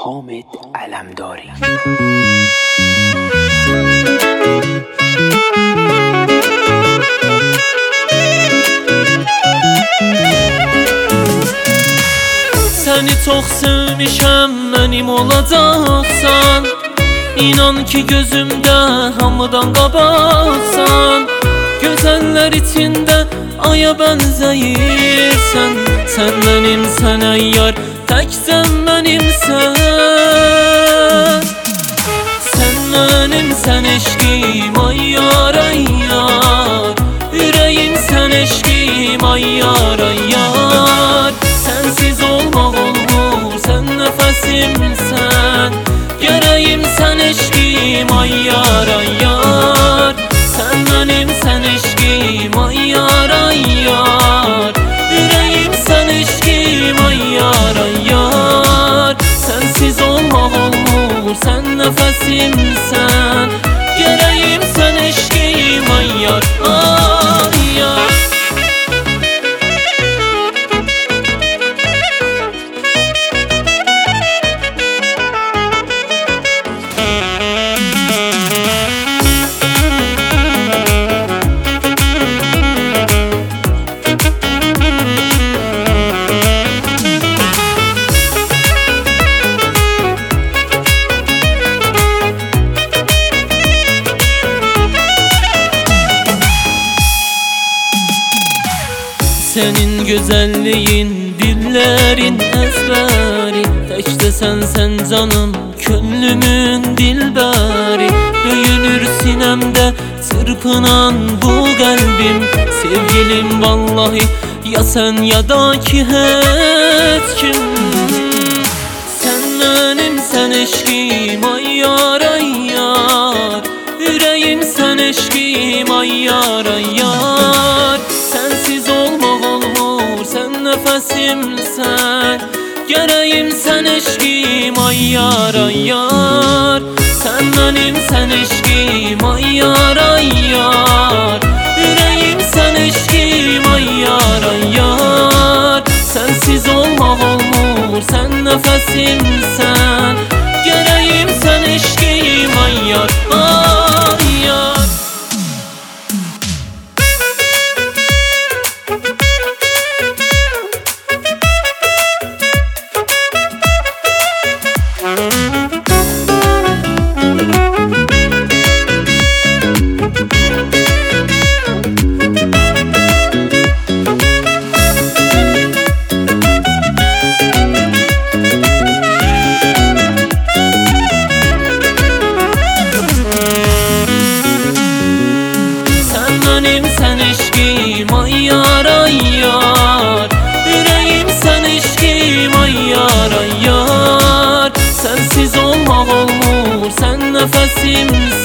حامد علمداری. Səni çox sevmişəm, mənim olacaqsan. İnan ki gözümdə hamıdan qabaqsan. Gözəllər içində aya bənzəyirsən. Sən mənimsən əyyar, təksən mənimsən. Sən mənimsən eşqim, ayyar ayyar. Ürəyim sən eşqim, ayyar ayyar. Sənsiz olmaq olmur, sən nəfəsimsən. Gərəyim sən eşqim, ayyar ayyar. Sən mənimsən eşqim, ayyar ayyar. Ürəyim sən eşqim, ayyar ayyar. Sənsiz olmaq olmur, sən nəfəsimsən. Gərəyim sən eşqim, ayyar ayyar. Sənin gözəlliyin, dillərin əzbəri. Təkdə sən canım, könlümün dilbəri. Döyünür sinəmdə çırpınan bu qəlbim. Sevgilim vallahi, ya sən ya da ki heç kim. Sən mənimsən eşqim, ayyar ayyar. Ürəyim sən eşqim, ayyar ayyar. Sənsiz olmaq olmur, sən nəfəsimsən. Gərəyim sən eşqim, ayyar ayyar. Sən mənimsən eşqim, ayyar ayyar. Ürəyim sən eşqim, ayyar ayyar. Sənsiz olmaq olmur, sən nəfəsimsən. Gərəyim sən eşqim, ayyar ayyar. Sən eşqim, ayyar ayyar. Ürəyim sən eşqim, ayyar ayyar. Sənsiz olmaq olmur, sən nəfəsimsən.